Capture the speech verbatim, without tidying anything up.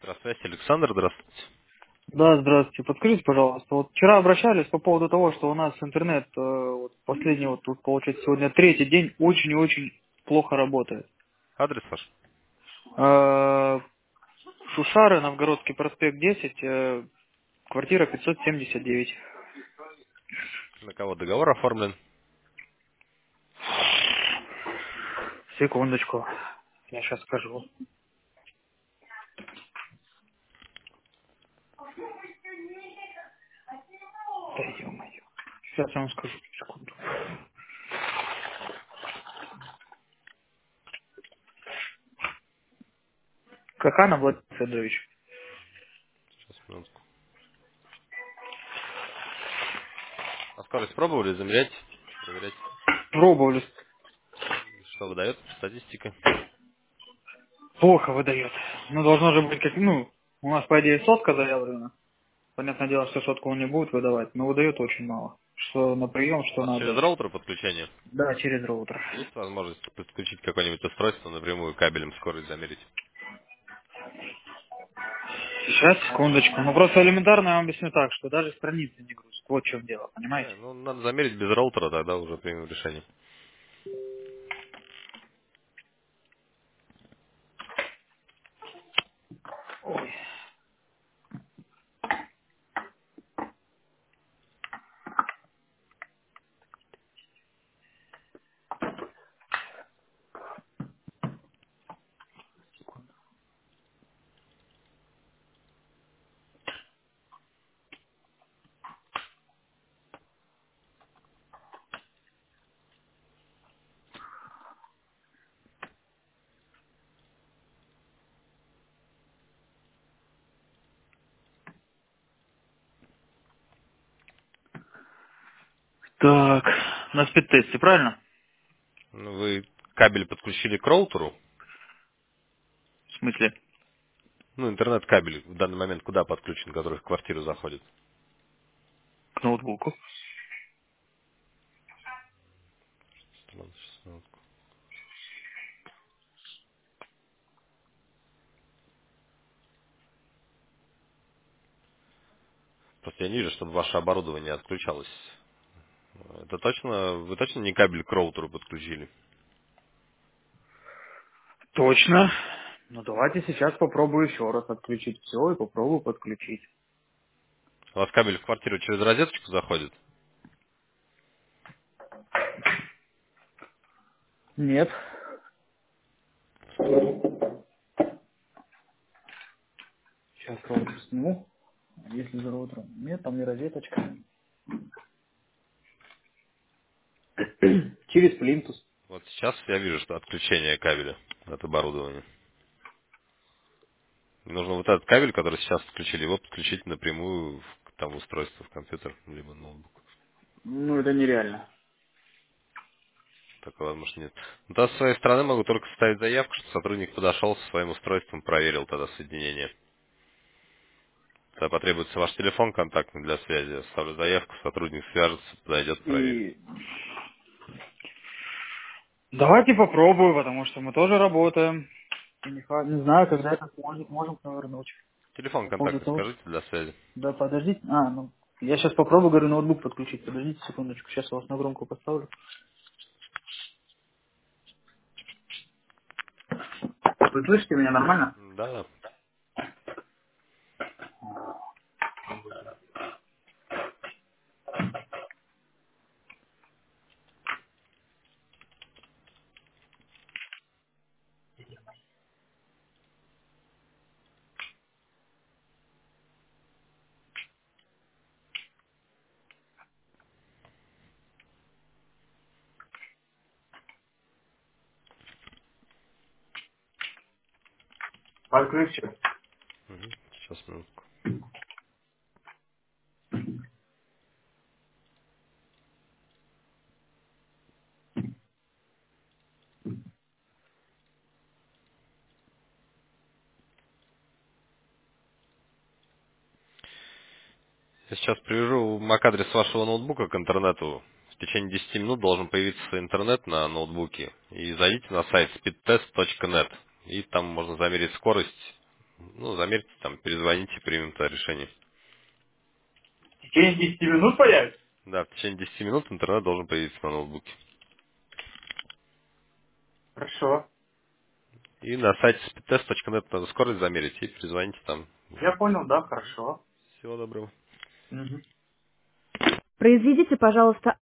Здравствуйте, Александр, здравствуйте. Да, здравствуйте. Подскажите, пожалуйста, вот вчера обращались по поводу того, что у нас интернет, э, вот последний, вот тут получается сегодня третий день, очень и очень плохо работает. Адрес ваш? Э, Шушары, Новгородский проспект десять, э, квартира пятьсот семьдесят девять. На кого договор оформлен? Секундочку, я сейчас скажу. Да ё-моё. Сейчас я вам скажу, секунду. Какана Владимир Федорович? Сейчас, минутку. А скорость пробовали замерять, проверять? Пробовали. Что выдает статистика? Плохо выдает. Ну, должно же быть как, ну, у нас, по идее, сотка заявлена. Понятное дело, что сотку он не будет выдавать, но выдает очень мало. Что на прием, У что вас на через отдачу. роутер подключение? Да, через роутер. Есть возможность подключить какое-нибудь устройство напрямую кабелем скорость замерить? Сейчас, секундочку. Ну просто элементарно я вам объясню так, что даже страницы не грузят. Вот в чем дело, понимаете? Не, ну надо замерить без роутера, тогда уже примем решение. Так, на спидтесте, правильно? Ну, вы кабель подключили к роутеру? В смысле, Ну, интернет-кабель в данный момент куда подключен, который в квартиру заходит? к ноутбуку. Сейчас, минутку. Просто я не вижу, чтобы ваше оборудование отключалось. Это точно, вы точно не кабель к роутеру подключили? Точно. Ну давайте сейчас попробую еще раз отключить все и попробую подключить. У вас кабель в квартиру через розеточку заходит? Нет. Сейчас роутер сниму. Если за роутером нет, там не розеточка. Через плинтус. Вот сейчас я вижу, что отключение кабеля от оборудования. Нужно вот этот кабель, который сейчас подключили, его подключить напрямую в там устройство, в компьютер, либо ноутбук. Ну это нереально. Такого возможно нет. Ну, тогда с своей стороны могу только составить заявку, что сотрудник подошел со своим устройством, проверил тогда соединение. Тогда потребуется ваш телефон контактный для связи. Я ставлю заявку, сотрудник свяжется, подойдет, проверит. И давайте попробую, потому что мы тоже работаем. И Не, фа- не знаю, когда это сможет, можем повернуть. Телефон По поводу контактный того, что... скажите для связи. Да, подождите. А, ну, я сейчас попробую, говорю, ноутбук подключить. Подождите секундочку, сейчас я вас на громкую поставлю. Вы слышите меня нормально? Да, да. Подключу. Мгм. Сейчас минутку. Я сейчас привяжу MAC-адрес вашего ноутбука к интернету. В течение десяти минут должен появиться интернет на ноутбуке. И зайдите на сайт speedtest точка нет. И там можно замерить скорость Ну, замерьте, там, перезвоните, примем то решение. В течение десяти минут появится? Да, в течение десяти минут интернет должен появиться на ноутбуке. Хорошо. И на сайте speedtest точка нет надо скорость замерить и перезвоните там. Я понял, да, хорошо. Всего доброго. Мгм. Произведите, пожалуйста,